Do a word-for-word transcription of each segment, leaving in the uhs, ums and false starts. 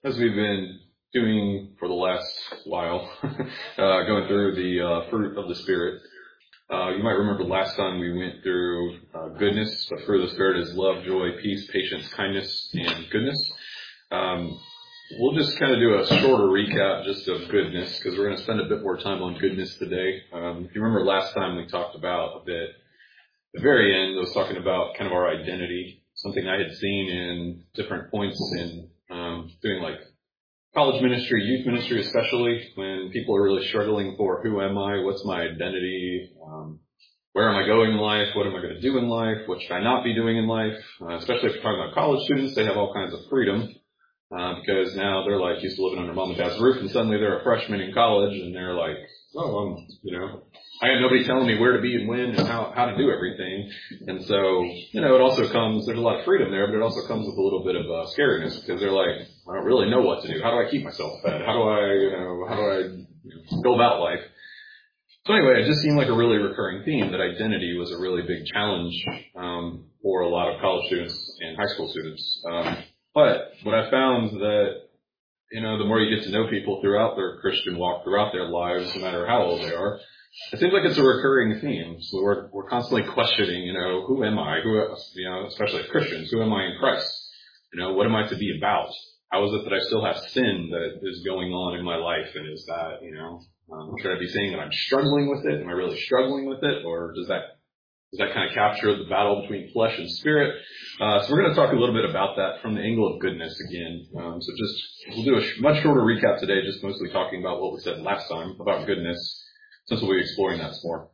As we've been doing for the last while, uh, going through the uh, fruit of the Spirit, uh, you might remember last time we went through uh, goodness. The fruit of the Spirit is love, joy, peace, patience, kindness, and goodness. Um, we'll just kind of do a shorter recap just of goodness because we're going to spend a bit more time on goodness today. Um, if you remember last time we talked about a bit, at the very end, I was talking about kind of our identity, something I had seen in different points in um, doing like college ministry, youth ministry especially, when people are really struggling for who am I, what's my identity, um, where am I going in life, what am I going to do in life, what should I not be doing in life, uh, especially if you're talking about college students, they have all kinds of freedom. Uh, because now they're like used to living under mom and dad's roof, and suddenly they're a freshman in college, and they're like, oh, I'm, you know, I have nobody telling me where to be and when and how, how to do everything. And so, you know, it also comes, there's a lot of freedom there, but it also comes with a little bit of uh, scariness because they're like, I don't really know what to do. How do I keep myself fed? How do I, you know, how do I you know, go about life? So anyway, it just seemed like a really recurring theme that identity was a really big challenge um, for a lot of college students and high school students. Um, But what I found that, you know, the more you get to know people throughout their Christian walk, throughout their lives, no matter how old they are, it seems like it's a recurring theme. So we're, we're constantly questioning, you know, who am I? Who, you know, especially as Christians, who am I in Christ? You know, what am I to be about? How is it that I still have sin that is going on in my life? And is that, you know, um, should I be saying that I'm struggling with it? Am I really struggling with it? Or does that Does that kind of capture the battle between flesh and spirit? Uh, so we're going to talk a little bit about that from the angle of goodness again. Um, so just, we'll do a sh- much shorter recap today, just mostly talking about what we said last time about goodness, since we'll be exploring that some more.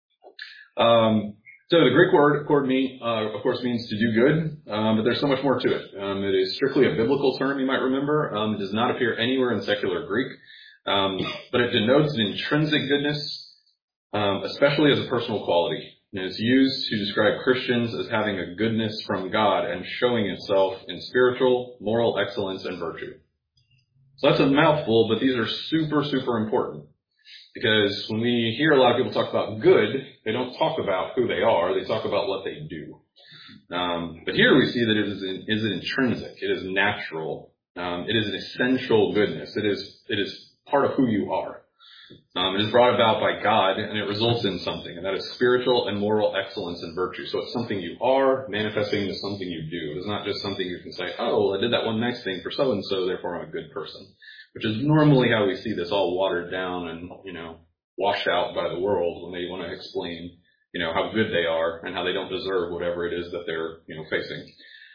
Um, so the Greek word, of course, mean, uh, of course means to do good, um, but there's so much more to it. Um, it is strictly a biblical term, you might remember. Um, it does not appear anywhere in secular Greek, um, but it denotes an intrinsic goodness, um, especially as a personal quality. And it's used to describe Christians as having a goodness from God and showing itself in spiritual, moral excellence, and virtue. So that's a mouthful, but these are super, super important. Because when we hear a lot of people talk about good, they don't talk about who they are, they talk about what they do. Um, but here we see that it is, an, is an intrinsic, it is natural, um, it is an essential goodness, it is, it is part of who you are. Um, it is brought about by God, and it results in something, and that is spiritual and moral excellence and virtue. So it's something you are manifesting into something you do. It's not just something you can say, oh, well, I did that one nice thing for so-and-so, therefore I'm a good person, which is normally how we see this all watered down and, you know, washed out by the world when they want to explain, you know, how good they are and how they don't deserve whatever it is that they're, you know, facing.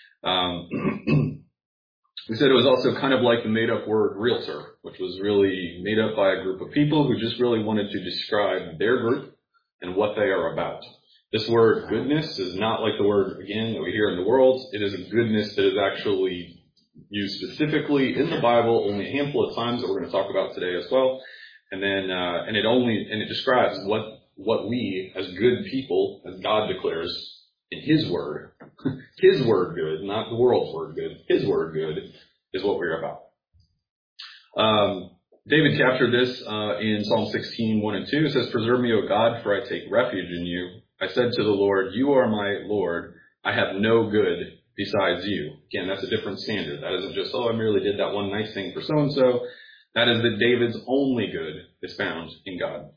Um, We said it was also kind of like the made-up word realtor, which was really made up by a group of people who just really wanted to describe their group and what they are about. This word goodness is not like the word, again, that we hear in the world. It is a goodness that is actually used specifically in the Bible only a handful of times that we're going to talk about today as well. And then, uh, and it only, and it describes what, what we as good people, as God declares, in His word, His word good, not the world's word good, His word good is what we're about. Um, David captured this uh, in Psalm sixteen, one and two. It says, preserve me, O God, for I take refuge in you. I said to the Lord, you are my Lord. I have no good besides you. Again, that's a different standard. That isn't just, oh, I merely did that one nice thing for so-and-so. That is that David's only good is found in God.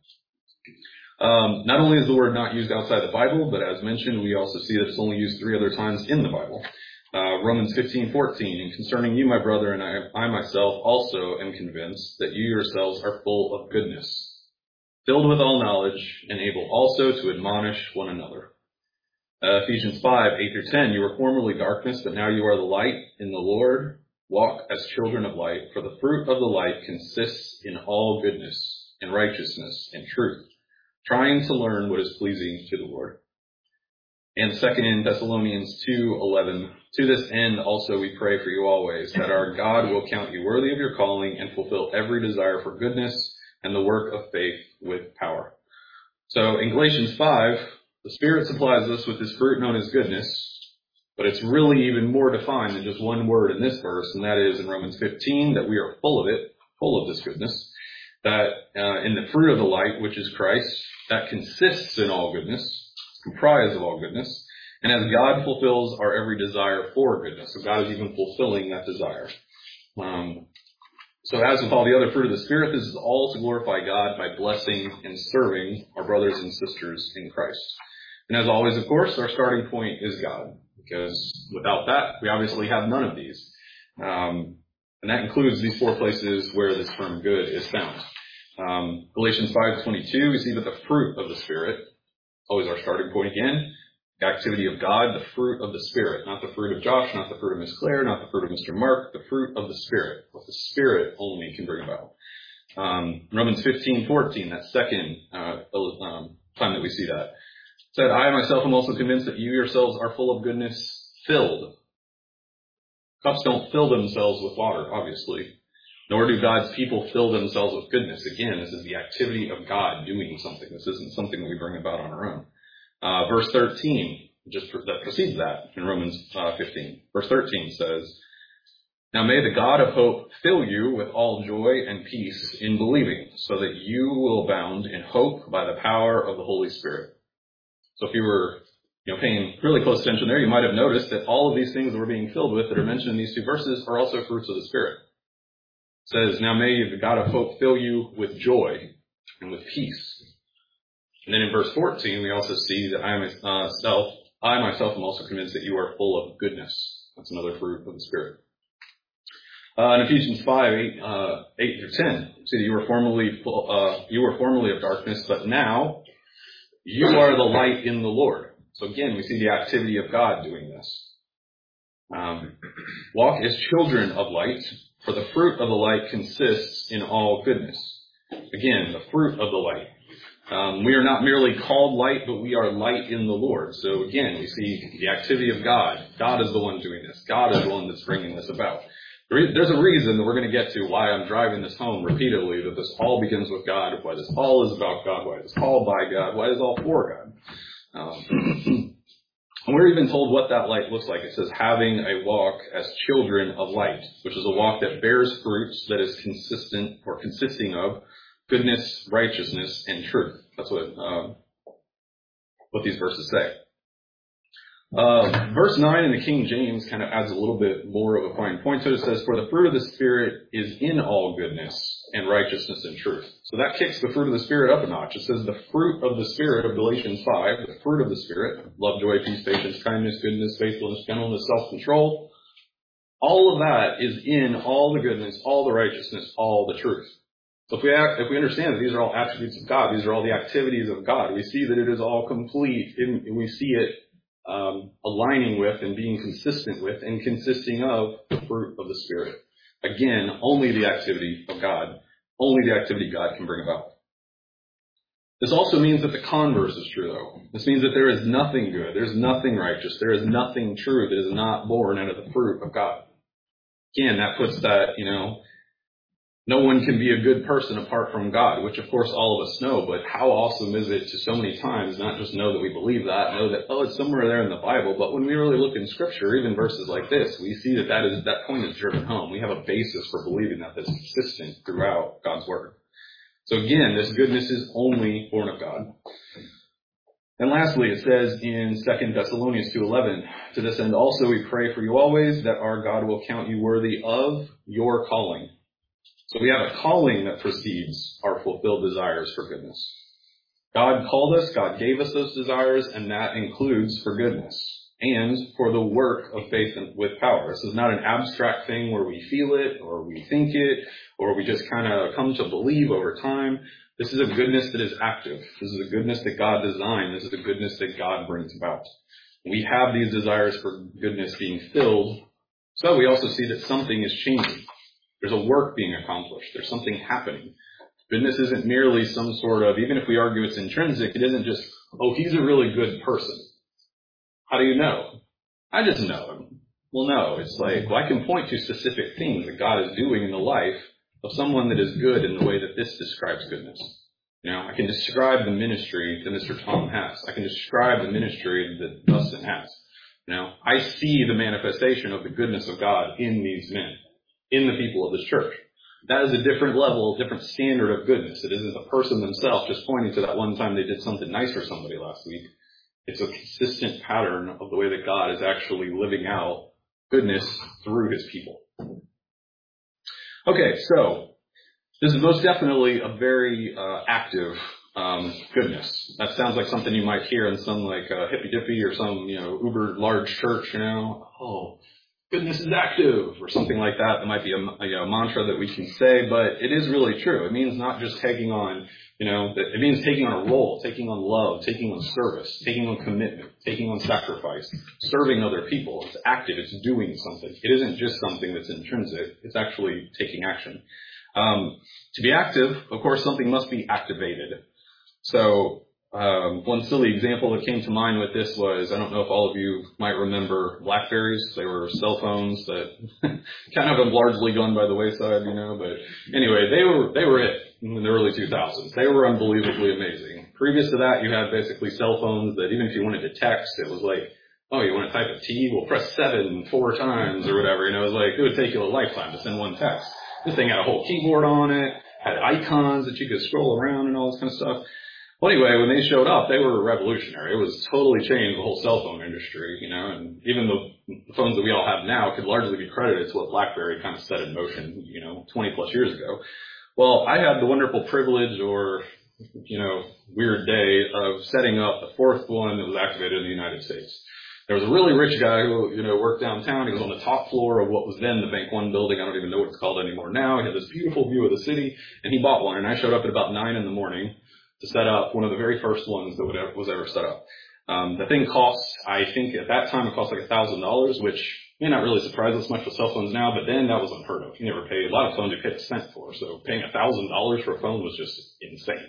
Um, not only is the word not used outside the Bible, but as mentioned, we also see that it's only used three other times in the Bible. Uh, Romans fifteen, fourteen, and concerning you, my brother, and I, I myself also am convinced that you yourselves are full of goodness, filled with all knowledge, and able also to admonish one another. Uh, Ephesians five, eight through ten, you were formerly darkness, but now you are the light in the Lord. Walk as children of light, for the fruit of the light consists in all goodness and righteousness and truth, trying to learn what is pleasing to the Lord. And second in Thessalonians two eleven, to this end also we pray for you always, that our God will count you worthy of your calling and fulfill every desire for goodness and the work of faith with power. So in Galatians five, the Spirit supplies us with this fruit known as goodness, but it's really even more defined than just one word in this verse, and that is in Romans fifteen, that we are full of it, full of this goodness, that uh, in the fruit of the light, which is Christ, that consists in all goodness, comprised of all goodness, and as God fulfills our every desire for goodness, so God is even fulfilling that desire. Um, so as with all the other fruit of the Spirit, this is all to glorify God by blessing and serving our brothers and sisters in Christ. And as always, of course, our starting point is God, because without that, we obviously have none of these. Um, and that includes these four places where this term good is found. Um, Galatians five twenty-two, we see that the fruit of the Spirit, always our starting point again, the activity of God, the fruit of the Spirit, not the fruit of Josh, not the fruit of Miss Claire, not the fruit of Mister Mark, the fruit of the Spirit, what the Spirit only can bring about. Um, Romans fifteen fourteen, that second uh, um, time that we see that, said, I myself am also convinced that you yourselves are full of goodness, filled. Cups don't fill themselves with water, obviously, nor do God's people fill themselves with goodness. Again, this is the activity of God doing something. This isn't something that we bring about on our own. Uh, verse thirteen, just that precedes that in Romans uh, fifteen. Verse thirteen says, now may the God of hope fill you with all joy and peace in believing, so that you will abound in hope by the power of the Holy Spirit. So if you were you know, paying really close attention there, you might have noticed that all of these things that we're being filled with that are mentioned in these two verses are also fruits of the Spirit. It says, now may the God of hope fill you with joy and with peace. And then in verse fourteen, we also see that I myself, I myself am also convinced that you are full of goodness. That's another fruit of the Spirit. Uh, in Ephesians five, eight, uh, eight through ten, see that you were formerly full, uh, you were formerly of darkness, but now you are the light in the Lord. So again, we see the activity of God doing this. Um, walk as children of light, for the fruit of the light consists in all goodness. Again, the fruit of the light. Um, we are not merely called light, but we are light in the Lord. So again, we see the activity of God. God is the one doing this. God is the one that's bringing this about. There's a reason that we're going to get to why I'm driving this home repeatedly, that this all begins with God, why this all is about God, why it's called by God, why it's all for God. Um, and we're even told what that light looks like. It says, having a walk as children of light, which is a walk that bears fruits that is consistent or consisting of goodness, righteousness, and truth. That's what um, what these verses say. Uh, verse nine in the King James kind of adds a little bit more of a fine point to it. It says, for the fruit of the Spirit is in all goodness and righteousness and truth. So that kicks the fruit of the Spirit up a notch. It says the fruit of the Spirit of Galatians five, the fruit of the Spirit, love, joy, peace, patience, kindness, goodness, faithfulness, gentleness, self-control. All of that is in all the goodness, all the righteousness, all the truth. So if we act, if we understand that these are all attributes of God, these are all the activities of God, we see that it is all complete, and we see it Um, aligning with and being consistent with and consisting of the fruit of the Spirit. Again, only the activity of God, only the activity God can bring about. This also means that the converse is true, though. This means that there is nothing good, there's nothing righteous, there is nothing true that is not born out of the fruit of God. Again, that puts that, you know, no one can be a good person apart from God, which of course all of us know, but how awesome is it to so many times not just know that we believe that, know that, oh, it's somewhere there in the Bible, but when we really look in Scripture, even verses like this, we see that that, is, that point is driven home. We have a basis for believing that that's consistent throughout God's Word. So again, this goodness is only born of God. And lastly, it says in Second Thessalonians two eleven, to this end also we pray for you always, that our God will count you worthy of your calling. So we have a calling that precedes our fulfilled desires for goodness. God called us, God gave us those desires, and that includes for goodness and for the work of faith with power. This is not an abstract thing where we feel it or we think it or we just kind of come to believe over time. This is a goodness that is active. This is a goodness that God designed. This is a goodness that God brings about. We have these desires for goodness being filled, so we also see that something is changing. There's a work being accomplished. There's something happening. Goodness isn't merely some sort of, even if we argue it's intrinsic, it isn't just, oh, he's a really good person. How do you know? I just know him. Well, no, it's like, well, I can point to specific things that God is doing in the life of someone that is good in the way that this describes goodness. You know, I can describe the ministry that Mister Tom has. I can describe the ministry that Dustin has. You know, I see the manifestation of the goodness of God in these men, in the people of this church. That is a different level, a different standard of goodness. It isn't the person themselves just pointing to that one time they did something nice for somebody last week. It's a consistent pattern of the way that God is actually living out goodness through his people. Okay, so this is most definitely a very uh, active um, goodness. That sounds like something you might hear in some like uh, hippy dippy or some you know uber large church. You know, oh, goodness is active or something like that. That might be a, a you know, mantra that we can say, but it is really true. It means not just taking on, you know, it means taking on a role, taking on love, taking on service, taking on commitment, taking on sacrifice, serving other people. It's active. It's doing something. It isn't just something that's intrinsic. It's actually taking action. Um, to be active, of course, something must be activated. So um, one silly example that came to mind with this was, I don't know if all of you might remember Blackberries. They were cell phones that kind of have largely gone by the wayside, you know. But anyway, they were they were it in the early two thousands. They were unbelievably amazing. Previous to that, you had basically cell phones that even if you wanted to text, it was like, oh, you want to type a T? Well, press seven four times or whatever. You know, it was like it would take you a lifetime to send one text. This thing had a whole keyboard on it, had icons that you could scroll around and all this kind of stuff. Well, anyway, when they showed up, they were revolutionary. It was totally changed the whole cell phone industry, you know, and even the phones that we all have now could largely be credited to what BlackBerry kind of set in motion, you know, twenty plus years ago. Well, I had the wonderful privilege or, you know, weird day of setting up the fourth one that was activated in the United States. There was a really rich guy who, you know, worked downtown. He was on the top floor of what was then the Bank One building. I don't even know what it's called anymore now. He had this beautiful view of the city, and he bought one. And I showed up at about nine in the morning to set up one of the very first ones that would ever, was ever set up. Um, the thing cost, I think at that time it cost like a thousand dollars, which may not really surprise us much with cell phones now, but then that was unheard of. You never paid, a lot of phones you paid a cent for, so paying a thousand dollars for a phone was just insane.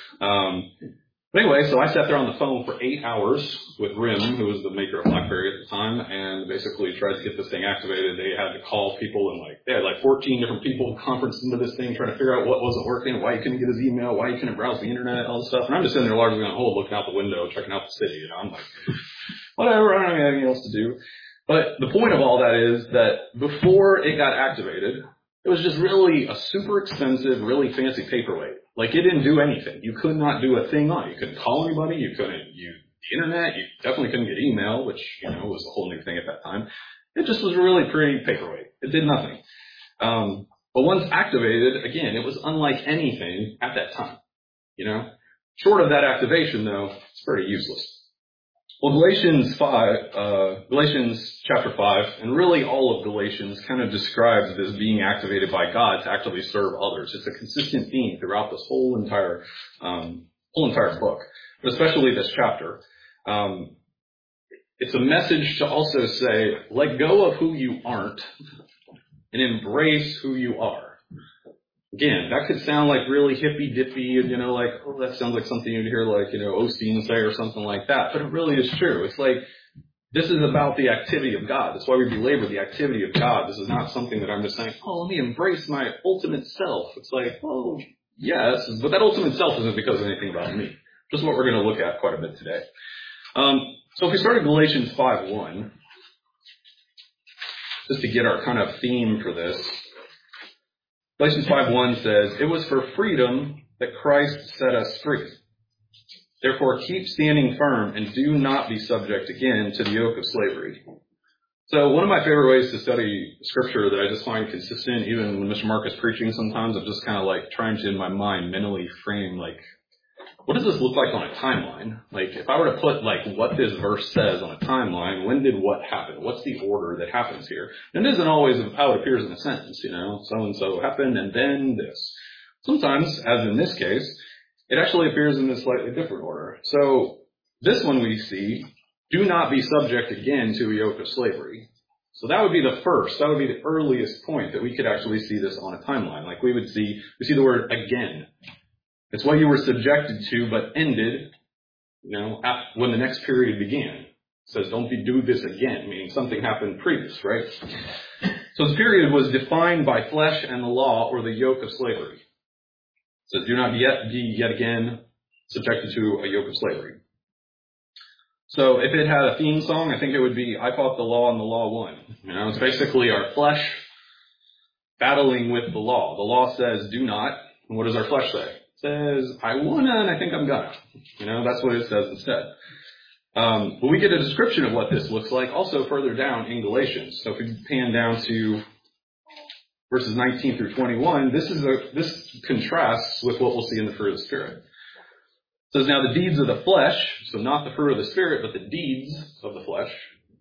Um, But anyway, so I sat there on the phone for eight hours with R I M, who was the maker of BlackBerry at the time, and basically tried to get this thing activated. They had to call people, and like they had like fourteen different people conferenced into this thing, trying to figure out what wasn't working, why you couldn't get his email, why you couldn't browse the internet, all this stuff. And I'm just sitting there largely on hold, looking out the window, checking out the city. You know, I'm like, whatever, I don't have anything else to do. But the point of all that is that before it got activated, it was just really a super expensive, really fancy paperweight. Like, it didn't do anything. You could not do a thing on it. You couldn't call anybody. You couldn't use the internet. You definitely couldn't get email, which, you know, was a whole new thing at that time. It just was a really pretty paperweight. It did nothing. Um, but once activated, again, it was unlike anything at that time. You know? Short of that activation, though, it's pretty useless. Well, Galatians five, uh, Galatians chapter five, and really all of Galatians kind of describes this being activated by God to actually serve others. It's a consistent theme throughout this whole entire, um, whole entire book, but especially this chapter. Um, it's a message to also say, let go of who you aren't and embrace who you are. Again, that could sound like really hippy-dippy, and, you know, like, oh, that sounds like something you'd hear, like, you know, Osteen say or something like that. But it really is true. It's like, this is about the activity of God. That's why we belabor the activity of God. This is not something that I'm just saying, oh, let me embrace my ultimate self. It's like, oh, yes, but that ultimate self isn't because of anything about me. Just what we're going to look at quite a bit today. Um, so if we start at Galatians five one, just to get our kind of theme for this, Galatians five one says, it was for freedom that Christ set us free. Therefore, keep standing firm and do not be subject again to the yoke of slavery. So one of my favorite ways to study scripture that I just find consistent, even when Mister Mark is preaching sometimes, I'm just kind of like trying to, in my mind, mentally frame, like, what does this look like on a timeline? Like, if I were to put, like, what this verse says on a timeline, when did what happen? What's the order that happens here? And it isn't always how it appears in a sentence, you know, so-and-so happened and then this. Sometimes, as in this case, it actually appears in a slightly different order. So, this one we see, do not be subject again to a yoke of slavery. So that would be the first, that would be the earliest point that we could actually see this on a timeline. Like, we would see, we see the word again. It's what you were subjected to, but ended, you know, when the next period began. It says, don't be do this again, meaning something happened previous, right? So this period was defined by flesh and the law, or the yoke of slavery. It says, do not yet be yet again subjected to a yoke of slavery. So if it had a theme song, I think it would be, I fought the law and the law won. You know, it's basically our flesh battling with the law. The law says, do not. And what does our flesh say? Says, I wanna, and I think I'm gonna. You know, that's what it says instead. Um, but we get a description of what this looks like also further down in Galatians. So if we pan down to verses nineteen through twenty-one, this is a, this contrasts with what we'll see in the fruit of the Spirit. It says, now the deeds of the flesh, so not the fruit of the Spirit, but the deeds of the flesh,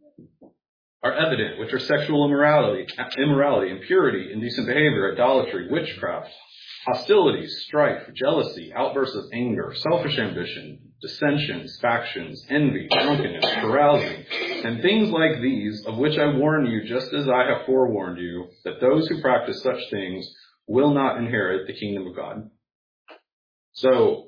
are evident, which are sexual immorality, immorality, impurity, indecent behavior, idolatry, witchcraft, hostility, strife, jealousy, outbursts of anger, selfish ambition, dissensions, factions, envy, drunkenness, carousing, and things like these, of which I warn you, just as I have forewarned you, that those who practice such things will not inherit the kingdom of God. So,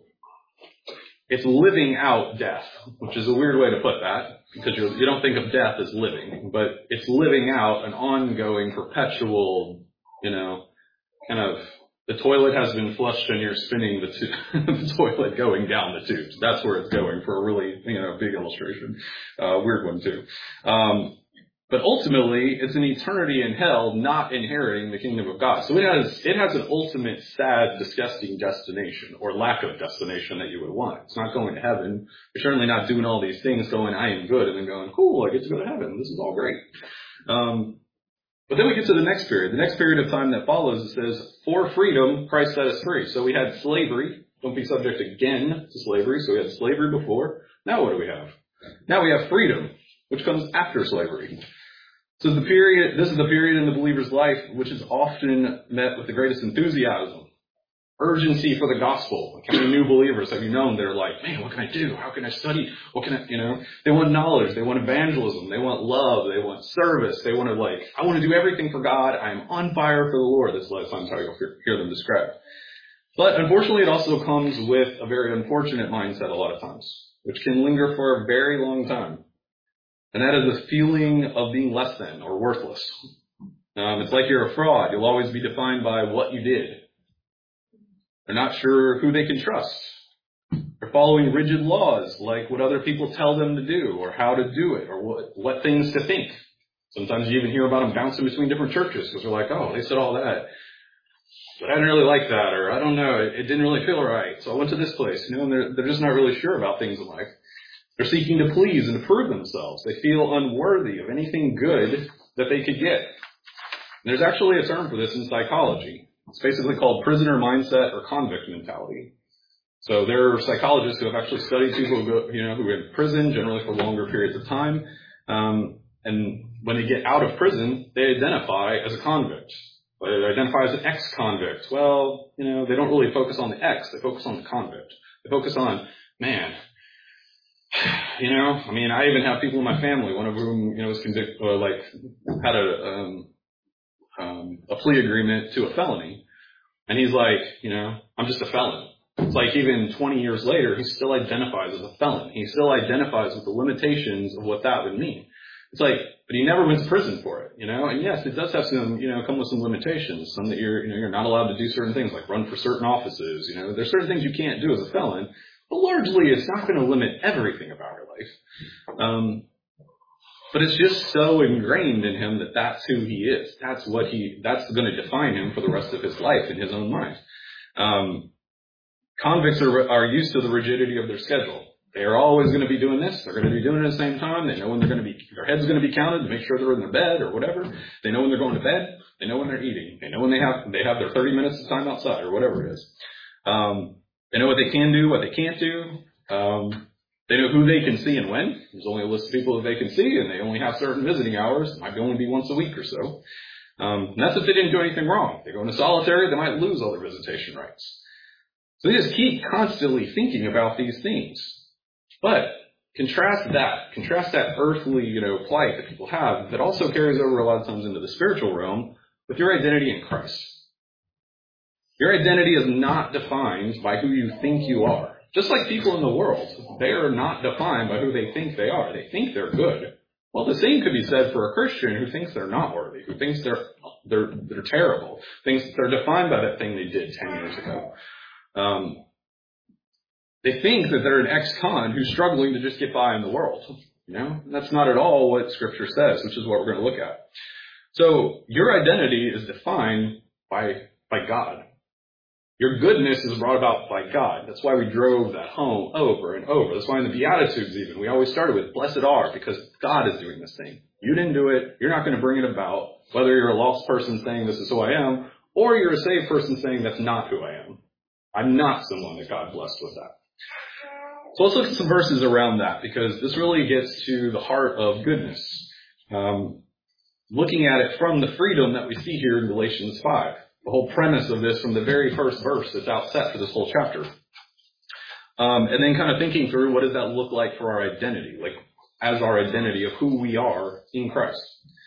it's living out death, which is a weird way to put that, because you're, you don't think of death as living, but it's living out an ongoing, perpetual, you know, kind of, the toilet has been flushed and you're spinning the, tu- the toilet going down the tubes. That's where it's going, for a really, you know, big illustration. Uh, weird one too. Um, but ultimately, it's an eternity in hell, not inheriting the kingdom of God. So it has, it has an ultimate sad, disgusting destination, or lack of destination that you would want. It's not going to heaven. You're certainly not doing all these things going, I am good, and then going, cool, I get to go to heaven. This is all great. Um, But then we get to the next period. The next period of time that follows, it says, for freedom, Christ set us free. So we had slavery. Don't be subject again to slavery. So we had slavery before. Now what do we have? Now we have freedom, which comes after slavery. So the period, this is the period in the believer's life which is often met with the greatest enthusiasm, urgency for the gospel. Like, how many new believers have you known that are like, man, what can I do? How can I study? What can I, you know, they want knowledge. They want evangelism. They want love. They want service. They want to like, I want to do everything for God. I'm on fire for the Lord. This is a lot of times how you'll hear them described. But unfortunately, it also comes with a very unfortunate mindset a lot of times, which can linger for a very long time. And that is the feeling of being less than or worthless. Um, it's like you're a fraud. You'll always be defined by what you did. They're not sure who they can trust. They're following rigid laws, like what other people tell them to do, or how to do it, or what, what things to think. Sometimes you even hear about them bouncing between different churches, because they're like, oh, they said all that, but I didn't really like that, or I don't know, it, it didn't really feel right, so I went to this place, you know, and they're, they're just not really sure about things in life. They're seeking to please and to prove themselves. They feel unworthy of anything good that they could get. And there's actually a term for this in psychology. It's basically called prisoner mindset or convict mentality. So there are psychologists who have actually studied people who go, you know, who are in prison, generally for longer periods of time. Um, and when they get out of prison, they identify as a convict. They identify as an ex-convict. Well, you know, they don't really focus on the ex. They focus on the convict. They focus on, man, you know, I mean, I even have people in my family, one of whom, you know, was convicted, uh, like, had a, um, um, a plea agreement to a felony. And he's like, you know, I'm just a felon. It's like even twenty years later, he still identifies as a felon. He still identifies with the limitations of what that would mean. It's like, but he never went to prison for it, you know? And yes, it does have some, you know, come with some limitations. Some that you're, you know, you're not allowed to do certain things, like run for certain offices, you know? There's certain things you can't do as a felon. But largely, it's not going to limit everything about your life. Um, but it's just so ingrained in him that that's who he is. That's what he, that's going to define him for the rest of his life in his own mind. Um, convicts are, are used to the rigidity of their schedule. They are always going to be doing this. They're going to be doing it at the same time. They know when they're going to be, their head's going to be counted to make sure they're in their bed or whatever. They know when they're going to bed. They know when they're eating. They know when they have, they have their thirty minutes of time outside or whatever it is. Um, They know what they can do, what they can't do. Um, they know who they can see and when. There's only a list of people that they can see, and they only have certain visiting hours. It might only be once a week or so. Um, and that's if they didn't do anything wrong. If they go into solitary, they might lose all their visitation rights. So they just keep constantly thinking about these things. But contrast that, contrast that earthly, you know, plight that people have that also carries over a lot of times into the spiritual realm with your identity in Christ. Your identity is not defined by who you think you are. Just like people in the world, they are not defined by who they think they are. They think they're good. Well, the same could be said for a Christian who thinks they're not worthy, who thinks they're they're they're terrible, thinks they're defined by that thing they did ten years ago. Um, they think that they're an ex-con who's struggling to just get by in the world. You know, and that's not at all what Scripture says, which is what we're going to look at. So your identity is defined by by God. Your goodness is brought about by God. That's why we drove that home over and over. That's why in the Beatitudes even, we always started with, blessed are, because God is doing this thing. You didn't do it. You're not going to bring it about. Whether you're a lost person saying this is who I am, or you're a saved person saying that's not who I am. I'm not someone that God blessed with that. So let's look at some verses around that, because this really gets to the heart of goodness. Um, looking at it from the freedom that we see here in Galatians five. The whole premise of this from the very first verse that's outset for this whole chapter. Um, and then kind of thinking through what does that look like for our identity, like as our identity of who we are in Christ.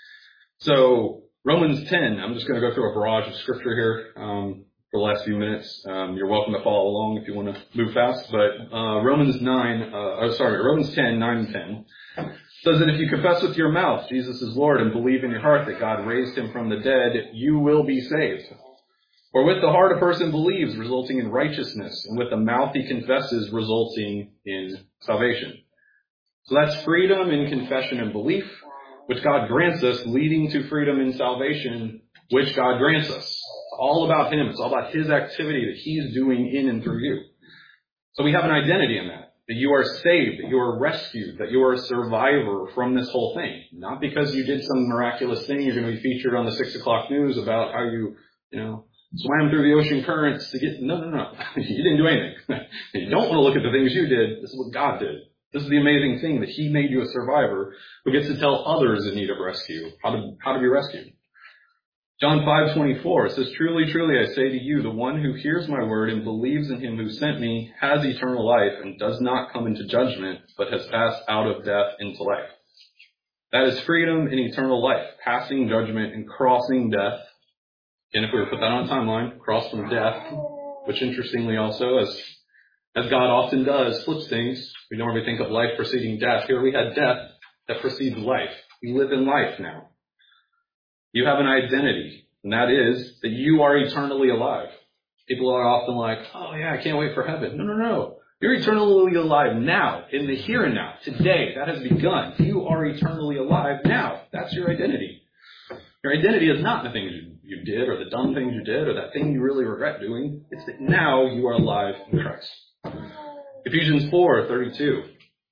So Romans ten, I'm just going to go through a barrage of scripture here um, for the last few minutes. Um, you're welcome to follow along if you want to move fast. But uh, Romans nine, uh, oh, sorry, Romans ten, nine and ten. Says that if you confess with your mouth Jesus is Lord and believe in your heart that God raised him from the dead, you will be saved. For with the heart a person believes, resulting in righteousness, and with the mouth he confesses, resulting in salvation. So that's freedom in confession and belief, which God grants us, leading to freedom in salvation, which God grants us. It's all about him. It's all about his activity that he's doing in and through you. So we have an identity in that. That you are saved, that you are rescued, that you are a survivor from this whole thing. Not because you did some miraculous thing, you're going to be featured on the six o'clock news about how you, you know, swam through the ocean currents to get, no, no, no. You didn't do anything. You don't want to look at the things you did. This is what God did. This is the amazing thing that he made you a survivor who gets to tell others in need of rescue how to, how to be rescued. John five twenty-four says, truly, truly, I say to you, the one who hears my word and believes in him who sent me has eternal life and does not come into judgment, but has passed out of death into life. That is freedom in eternal life, passing judgment and crossing death. And if we were to put that on a timeline, cross from death, which interestingly also, as as God often does, flips things. We normally think of life preceding death. Here we had death that precedes life. We live in life now. You have an identity, and that is that you are eternally alive. People are often like, oh yeah, I can't wait for heaven. No, no, no. You're eternally alive now, in the here and now, today. That has begun. You are eternally alive now. That's your identity. Your identity is not the things you, you did or the dumb things you did or that thing you really regret doing. It's that now you are alive in Christ. Ephesians four thirty-two.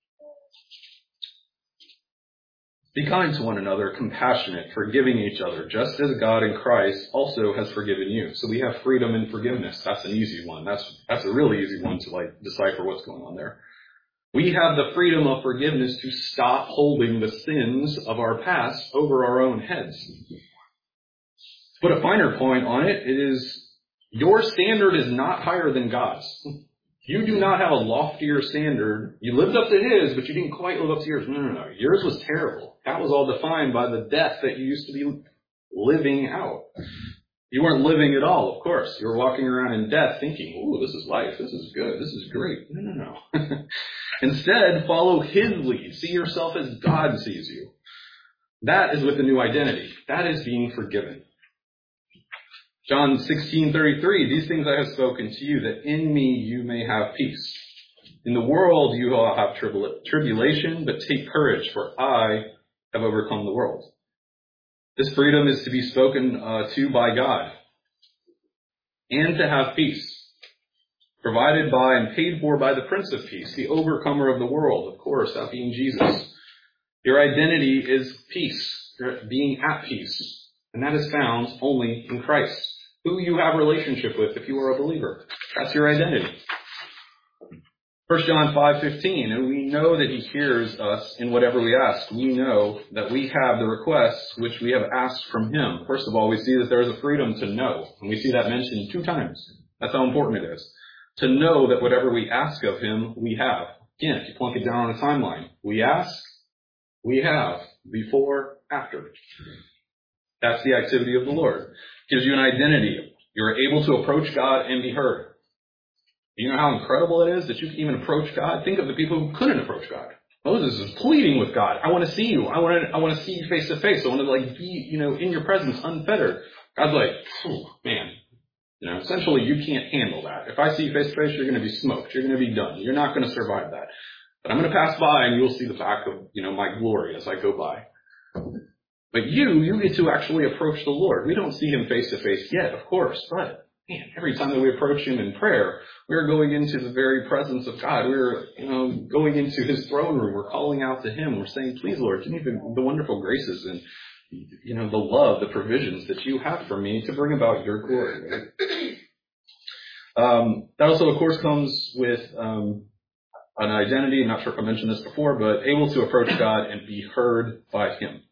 Be kind to one another, compassionate, forgiving each other, just as God in Christ also has forgiven you. So we have freedom in forgiveness. That's an easy one. That's that's a really easy one to like decipher what's going on there. We have the freedom of forgiveness to stop holding the sins of our past over our own heads. To put a finer point on it, it is your standard is not higher than God's. You do not have a loftier standard. You lived up to his, but you didn't quite live up to yours. No, no, no. Yours was terrible. That was all defined by the death that you used to be living out. You weren't living at all, of course. You were walking around in death thinking, ooh, this is life. This is good. This is great. No, no, no. Instead, follow his lead. See yourself as God sees you. That is with the new identity. That is being forgiven. John sixteen thirty-three, these things I have spoken to you, that in me you may have peace. In the world you will have tribula- tribulation, but take courage, for I have overcome the world. This freedom is to be spoken uh, to by God, and to have peace, provided by and paid for by the Prince of Peace, the overcomer of the world, of course, that being Jesus. Your identity is peace, being at peace, and that is found only in Christ, who you have a relationship with if you are a believer. That's your identity. First John five fifteen, and we know that he hears us in whatever we ask. We know that we have the requests which we have asked from him. First of all, we see that there is a freedom to know, and we see that mentioned two times. That's how important it is. To know that whatever we ask of him, we have. Again, if you plunk it down on a timeline, we ask, we have, before, after. That's the activity of the Lord. Gives you an identity. You're able to approach God and be heard. You know how incredible it is that you can even approach God? Think of the people who couldn't approach God. Moses is pleading with God. I want to see you. I want to, I want to see you face to face. I want to like be, you know, in your presence, unfettered. God's like, oh, man. You know, essentially you can't handle that. If I see you face to face, you're going to be smoked. You're going to be done. You're not going to survive that. But I'm going to pass by and you'll see the back of, you know, my glory as I go by. But you, you get to actually approach the Lord. We don't see him face to face yet, of course, but man, every time that we approach him in prayer, we're going into the very presence of God. We're, you know, going into his throne room. We're calling out to him. We're saying, please, Lord, give me the, the wonderful graces and, you know, the love, the provisions that you have for me to bring about your glory. Right? Um, that also, of course, comes with um, an identity. I'm not sure if I mentioned this before, but able to approach God and be heard by him.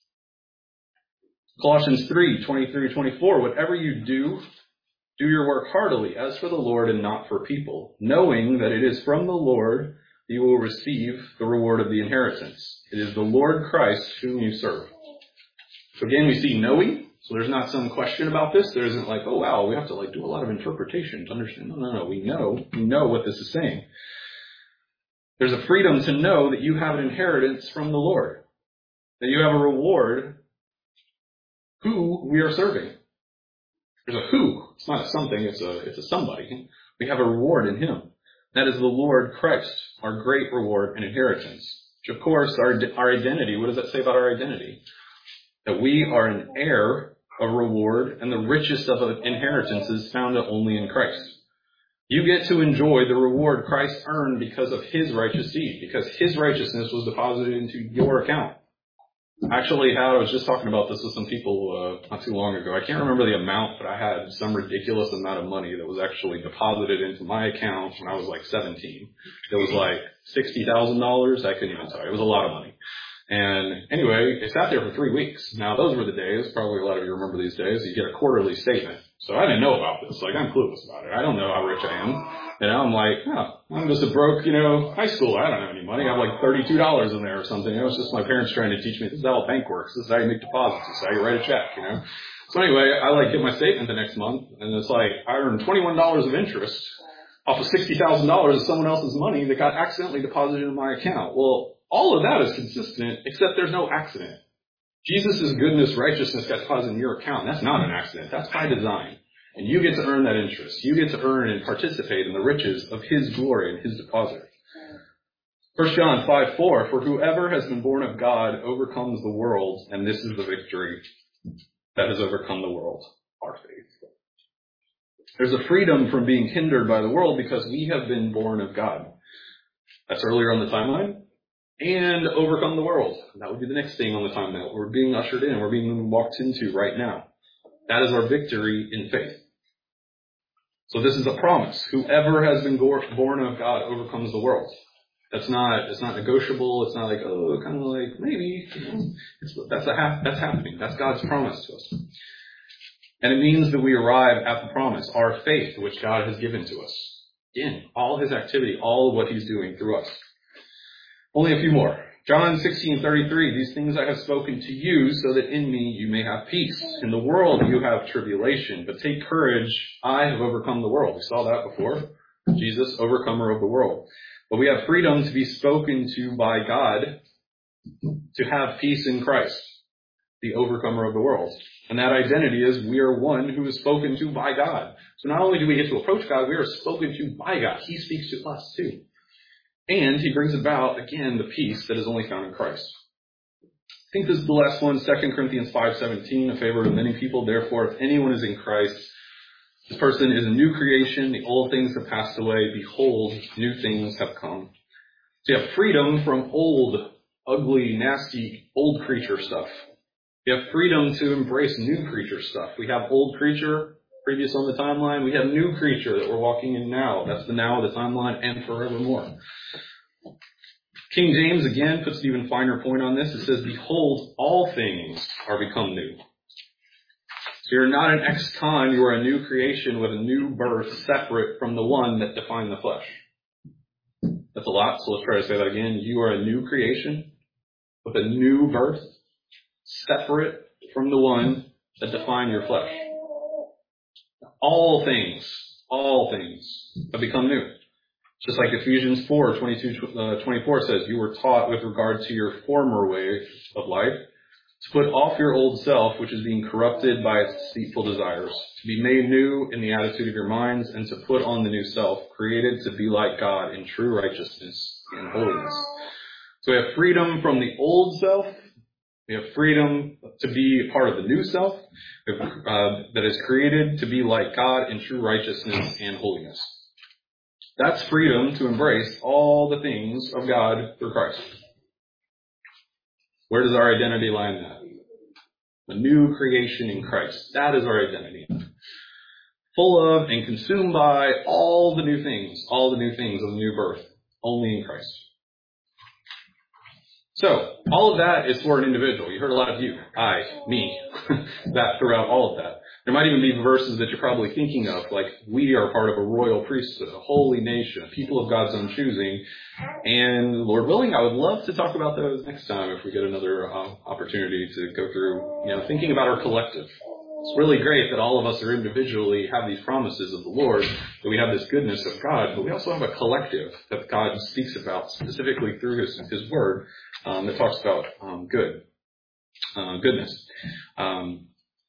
Colossians three, twenty-three to twenty-four, whatever you do, do your work heartily, as for the Lord and not for people, knowing that it is from the Lord you will receive the reward of the inheritance. It is the Lord Christ whom you serve. So again, we see knowing. So there's not some question about this. There isn't like, oh wow, we have to like do a lot of interpretation to understand. No, no, no. We know, we know what this is saying. There's a freedom to know that you have an inheritance from the Lord, that you have a reward who we are serving. There's a who. It's not a something. It's a, it's a somebody. We have a reward in him. That is the Lord Christ, our great reward and inheritance. Which of course, our, our identity, what does that say about our identity? That we are an heir of reward, and the richest of inheritance is found only in Christ. You get to enjoy the reward Christ earned because of his righteous deed, because his righteousness was deposited into your account. Actually, I was just talking about this with some people uh, not too long ago. I can't remember the amount, but I had some ridiculous amount of money that was actually deposited into my account when I was like seventeen. It was like sixty thousand dollars. I couldn't even tell you. It was a lot of money. And anyway, it sat there for three weeks. Now, those were the days, probably a lot of you remember these days, you get a quarterly statement. So I didn't know about this. Like, I'm clueless about it. I don't know how rich I am. And I'm like, oh, I'm just a broke, you know, high schooler. I don't have any money. I have like thirty-two dollars in there or something. It was just my parents trying to teach me this is how a bank works. This is how you make deposits. This is how you write a check, you know. So anyway, I like get my statement the next month, and it's like I earned twenty-one dollars of interest off of sixty thousand dollars of someone else's money that got accidentally deposited in my account. Well, all of that is consistent, except there's no accident. Jesus' goodness, righteousness got deposited in your account. That's not an accident. That's by design. And you get to earn that interest. You get to earn and participate in the riches of his glory and his deposit. First John five four, for whoever has been born of God overcomes the world, and this is the victory that has overcome the world, our faith. There's a freedom from being hindered by the world because we have been born of God. That's earlier on the timeline. And overcome the world. That would be the next thing on the timeline. We're being ushered in. We're being walked into right now. That is our victory in faith. So this is a promise. Whoever has been born of God overcomes the world. That's not, it's not negotiable. It's not like, oh, kind of like, maybe. It's, that's, a, that's happening. That's God's promise to us. And it means that we arrive at the promise, our faith, which God has given to us. Again, all his activity, all of what he's doing through us. Only a few more. John sixteen thirty-three, these things I have spoken to you so that in me you may have peace. In the world you have tribulation, but take courage, I have overcome the world. We saw that before. Jesus, overcomer of the world. But we have freedom to be spoken to by God to have peace in Christ, the overcomer of the world. And that identity is we are one who is spoken to by God. So not only do we get to approach God, we are spoken to by God. He speaks to us too. And he brings about, again, the peace that is only found in Christ. I think this is the last one, Second Corinthians five seventeen, a favorite of many people. Therefore, if anyone is in Christ, this person is a new creation. The old things have passed away. Behold, new things have come. So you have freedom from old, ugly, nasty, old creature stuff. You have freedom to embrace new creature stuff. We have old creature, previous on the timeline. We have new creature that we're walking in now. That's the now of the timeline and forevermore. King James, again, puts an even finer point on this. It says, behold, all things are become new. So you're not an ex-con. You are a new creation with a new birth separate from the one that defined the flesh. That's a lot, so let's try to say that again. You are a new creation with a new birth separate from the one that defined your flesh. All things, all things have become new. Just like Ephesians four, twenty-two, twenty-four says, you were taught with regard to your former way of life to put off your old self, which is being corrupted by its deceitful desires, to be made new in the attitude of your minds, and to put on the new self, created to be like God in true righteousness and holiness. So we have freedom from the old self. We have freedom to be a part of the new self uh, that is created to be like God in true righteousness and holiness. That's freedom to embrace all the things of God through Christ. Where does our identity lie in that? The new creation in Christ. That is our identity. Full of and consumed by all the new things, all the new things of the new birth, only in Christ. So, all of that is for an individual. You heard a lot of you, I, me, that throughout all of that. There might even be verses that you're probably thinking of, like we are part of a royal priesthood, a holy nation, a people of God's own choosing. And Lord willing, I would love to talk about those next time if we get another uh, opportunity to go through, you know, thinking about our collective. It's really great that all of us are individually have these promises of the Lord, that we have this goodness of God, but we also have a collective that God speaks about specifically through His, his Word um, that talks about um, good, uh, goodness. Um,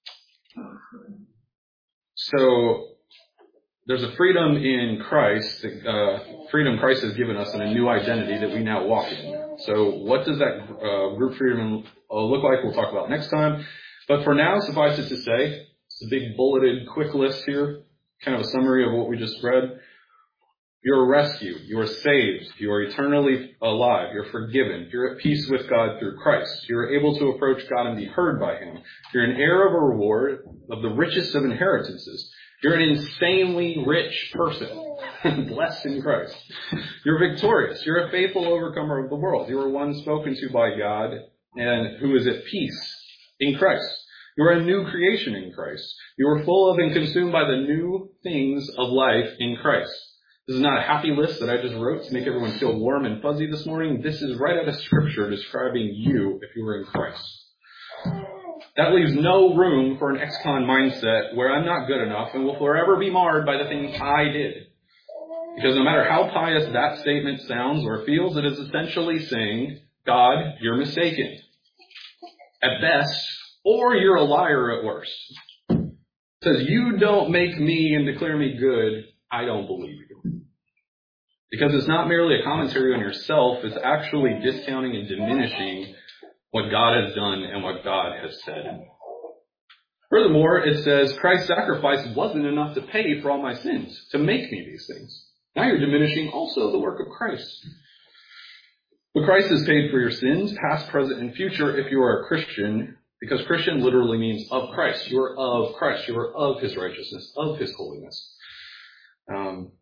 so there's a freedom in Christ, uh, freedom Christ has given us in a new identity that we now walk in. So what does that uh, group freedom uh, look like? We'll talk about next time. But for now, suffice it to say, it's a big bulleted quick list here, kind of a summary of what we just read. You're rescued. You are saved. You are eternally alive. You're forgiven. You're at peace with God through Christ. You're able to approach God and be heard by Him. You're an heir of a reward of the richest of inheritances. You're an insanely rich person, blessed in Christ. You're victorious. You're a faithful overcomer of the world. You are one spoken to by God and who is at peace in Christ. You are a new creation in Christ. You are full of and consumed by the new things of life in Christ. This is not a happy list that I just wrote to make everyone feel warm and fuzzy this morning. This is right out of Scripture describing you if you were in Christ. That leaves no room for an ex-con mindset where I'm not good enough and will forever be marred by the things I did. Because no matter how pious that statement sounds or feels, it is essentially saying, God, you're mistaken at best, or you're a liar at worst. It says, you don't make me and declare me good, I don't believe you. Because it's not merely a commentary on yourself, it's actually discounting and diminishing what God has done and what God has said. Furthermore, it says, Christ's sacrifice wasn't enough to pay for all my sins, to make me these things. Now you're diminishing also the work of Christ. But Christ has paid for your sins, past, present, and future, if you are a Christian, because Christian literally means of Christ. You are of Christ. You are of His righteousness, of His holiness. Um,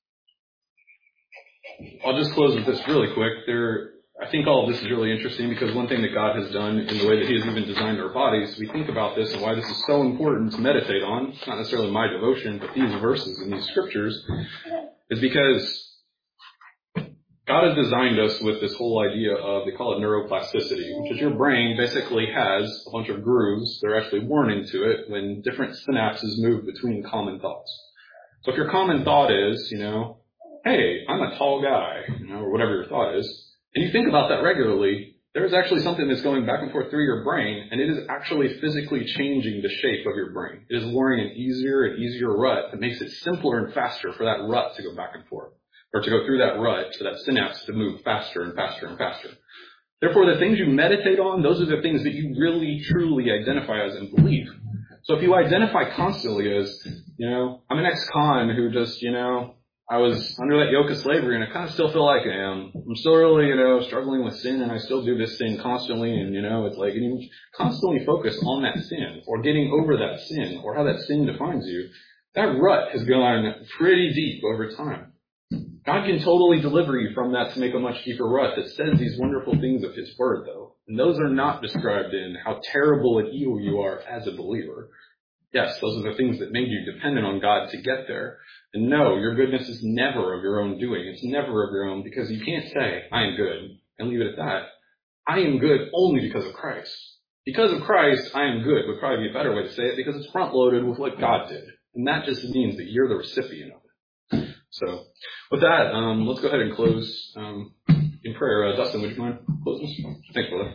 I'll just close with this really quick. There, I think all of this is really interesting because one thing that God has done in the way that He has even designed our bodies, we think about this and why this is so important to meditate on. It's not necessarily my devotion, but these verses and these scriptures, is because God has designed us with this whole idea of, they call it neuroplasticity, which is your brain basically has a bunch of grooves that are actually worn into it when different synapses move between common thoughts. So if your common thought is, you know, hey, I'm a tall guy, you know, or whatever your thought is, and you think about that regularly, there's actually something that's going back and forth through your brain, and it is actually physically changing the shape of your brain. It is wearing an easier and easier rut that makes it simpler and faster for that rut to go back and forth, or to go through that rut, for that synapse to move faster and faster and faster. Therefore, the things you meditate on, those are the things that you really, truly identify as and believe. So if you identify constantly as, you know, I'm an ex-con who just, you know, I was under that yoke of slavery and I kind of still feel like I am. I'm still really, you know, struggling with sin and I still do this sin constantly, and, you know, it's like, and you constantly focus on that sin or getting over that sin or how that sin defines you. That rut has gone pretty deep over time. God can totally deliver you from that to make a much deeper rut that says these wonderful things of His Word, though. And those are not described in how terrible and evil you are as a believer. Yes, those are the things that made you dependent on God to get there. And no, your goodness is never of your own doing. It's never of your own, because you can't say, I am good, and leave it at that. I am good only because of Christ. Because of Christ, I am good would probably be a better way to say it, because it's front-loaded with what God did. And that just means that you're the recipient of it. So, with that, um, let's go ahead and close um, in prayer. Uh, Dustin, would you mind closing us? Thanks, brother.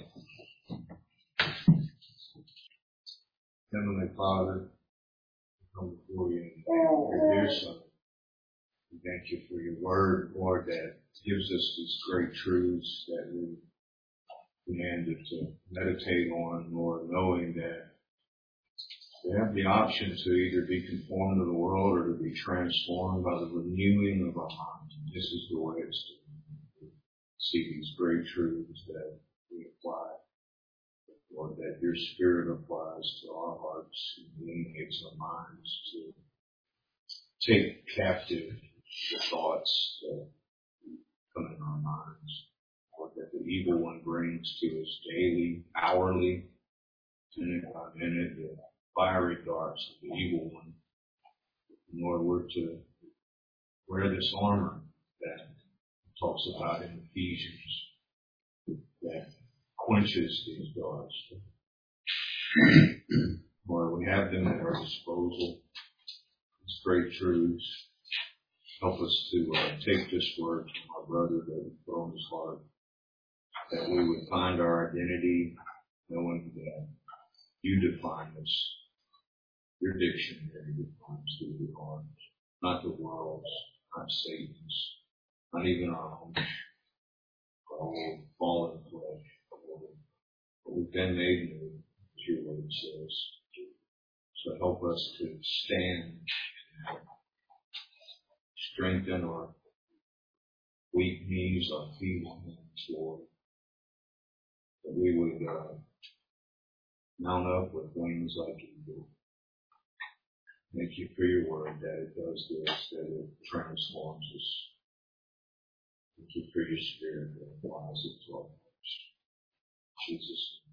Heavenly Father, we come before you and your dear Son. We thank you for your word, Lord, that gives us these great truths that we commanded to meditate on, Lord, knowing that we have the option to either be conformed to the world or to be transformed by the renewing of our minds. And this is the way it's to see these great truths that we apply. Lord, that your Spirit applies to our hearts and illuminates our minds to take captive the thoughts that come in our minds. Lord, that the evil one brings to us daily, hourly, minute by minute, the fiery darts of the evil one. And Lord, we're to wear this armor that talks about in Ephesians that quenches these darts. Lord, we have them at our disposal. These great truths. Help us to uh, take this word from our brother that we put on his heart, that we would find our identity knowing that you define us. Your dictionary defines who we are, not the world's, not Satan's, not even our own, our old fallen flesh. But we've been made new, as your word says. So help us to stand and strengthen our weak knees, our feeble hands, Lord. That we would uh, mount up with wings like you do. Thank you for your word that it does this, that it transforms us. Thank you for your Spirit that applies it to our hearts. Jesus.